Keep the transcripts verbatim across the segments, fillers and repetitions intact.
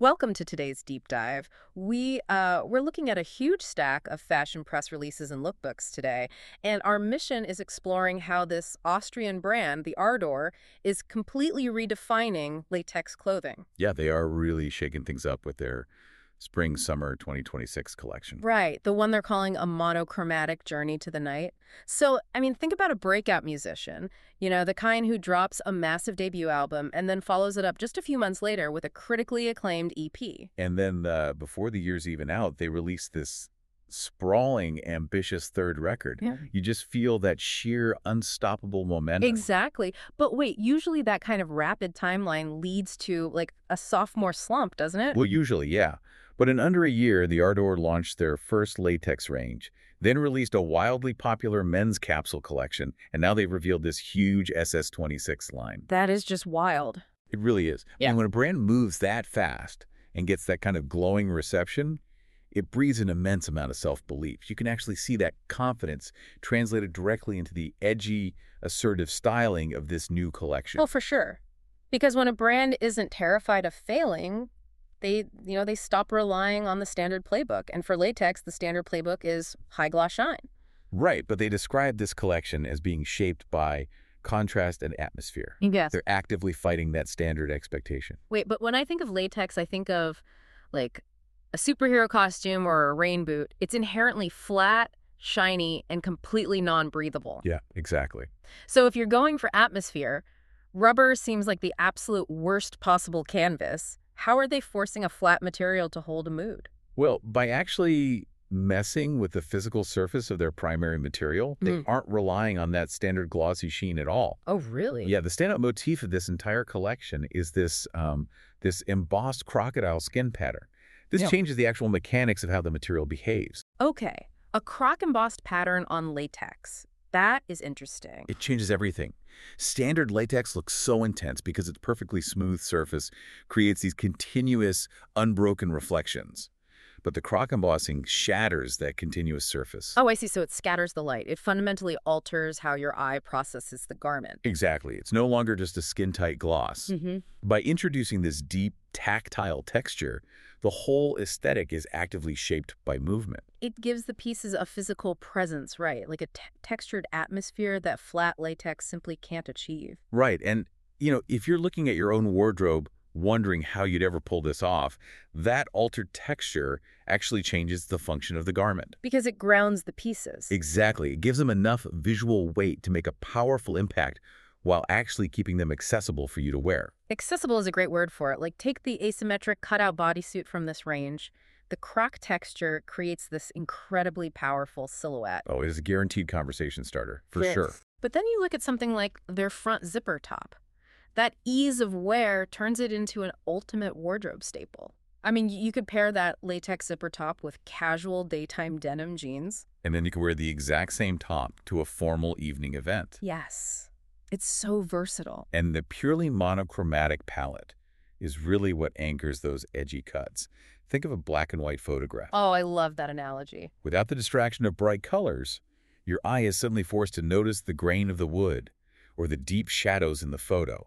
Welcome to today's deep dive. We uh, we're looking at a huge stack of fashion press releases and lookbooks today, and our mission is exploring how this Austrian brand, the Ardor, is completely redefining latex clothing. Yeah, they are really shaking things up with their spring summer twenty twenty-six collection. Right, the one they're calling a monochromatic journey to the night. So, I mean, think about a breakout musician, you know, the kind who drops a massive debut album and then follows it up just a few months later with a critically acclaimed E P. And then uh, before the year's even out, they released this sprawling, ambitious third record. Yeah. You just feel that sheer unstoppable momentum. Exactly. But wait, usually that kind of rapid timeline leads to like a sophomore slump, doesn't it? Well, usually, yeah. But in under a year, the Ardor launched their first latex range, then released a wildly popular men's capsule collection, and now they've revealed this huge S S twenty-six line. That is just wild. It really is. Yeah. And when a brand moves that fast and gets that kind of glowing reception, it breeds an immense amount of self-belief. You can actually see that confidence translated directly into the edgy, assertive styling of this new collection. Well, for sure. Because when a brand isn't terrified of failing, they, you know, they stop relying on the standard playbook. And for latex, the standard playbook is high gloss shine. Right, but they describe this collection as being shaped by contrast and atmosphere. Yes. They're actively fighting that standard expectation. Wait, but when I think of latex, I think of like a superhero costume or a rain boot. It's inherently flat, shiny, and completely non-breathable. Yeah, exactly. So if you're going for atmosphere, rubber seems like the absolute worst possible canvas. How are they forcing a flat material to hold a mood? Well, by actually messing with the physical surface of their primary material, they Mm. aren't relying on that standard glossy sheen at all. Oh, really? Yeah, the standout motif of this entire collection is this um, this embossed crocodile skin pattern. This Yeah. changes the actual mechanics of how the material behaves. Okay, a croc embossed pattern on latex. That is interesting. It changes everything. Standard latex looks so intense because its perfectly smooth surface creates these continuous, unbroken reflections. But the croc embossing shatters that continuous surface. Oh, I see. So it scatters the light. It fundamentally alters how your eye processes the garment. Exactly. It's no longer just a skin-tight gloss. Mm-hmm. By introducing this deep, tactile texture, the whole aesthetic is actively shaped by movement. It gives the pieces a physical presence, right? Like a te- textured atmosphere that flat latex simply can't achieve. Right. And, you know, if you're looking at your own wardrobe, wondering how you'd ever pull this off, that altered texture actually changes the function of the garment. Because it grounds the pieces. Exactly. It gives them enough visual weight to make a powerful impact while actually keeping them accessible for you to wear. Accessible is a great word for it. Like, take the asymmetric cutout bodysuit from this range. The croc texture creates this incredibly powerful silhouette. Oh, it is a guaranteed conversation starter, for Yes. sure. But then you look at something like their front zipper top. That ease of wear turns it into an ultimate wardrobe staple. I mean, y- you could pair that latex zipper top with casual daytime denim jeans. And then you can wear the exact same top to a formal evening event. Yes. It's so versatile. And the purely monochromatic palette is really what anchors those edgy cuts. Think of a black and white photograph. Oh, I love that analogy. Without the distraction of bright colors, your eye is suddenly forced to notice the grain of the wood or the deep shadows in the photo.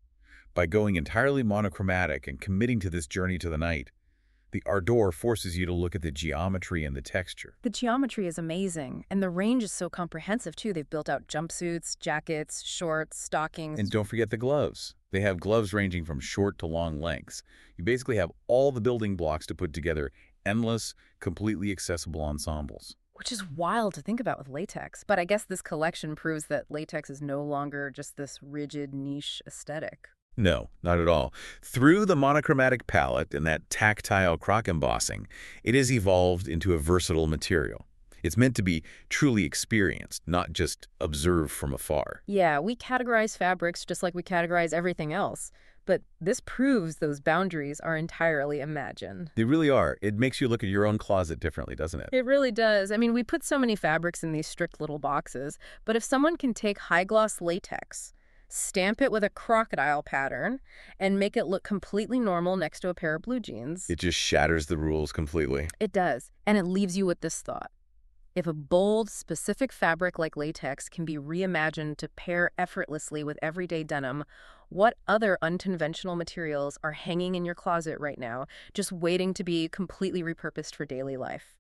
By going entirely monochromatic and committing to this journey to the night, the Ardor forces you to look at the geometry and the texture. The geometry is amazing, and the range is so comprehensive, too. They've built out jumpsuits, jackets, shorts, stockings. And don't forget the gloves. They have gloves ranging from short to long lengths. You basically have all the building blocks to put together endless, completely accessible ensembles. Which is wild to think about with latex. But I guess this collection proves that latex is no longer just this rigid niche aesthetic. No, not at all. Through the monochromatic palette and that tactile croc embossing, it has evolved into a versatile material. It's meant to be truly experienced, not just observed from afar. Yeah, we categorize fabrics just like we categorize everything else. But this proves those boundaries are entirely imagined. They really are. It makes you look at your own closet differently, doesn't it? It really does. I mean, we put so many fabrics in these strict little boxes, but if someone can take high-gloss latex, stamp it with a crocodile pattern, and make it look completely normal next to a pair of blue jeans, It just shatters the rules completely. it does. And it leaves you with this thought. If a bold, specific fabric like latex can be reimagined to pair effortlessly with everyday denim, what other unconventional materials are hanging in your closet right now, just waiting to be completely repurposed for daily life?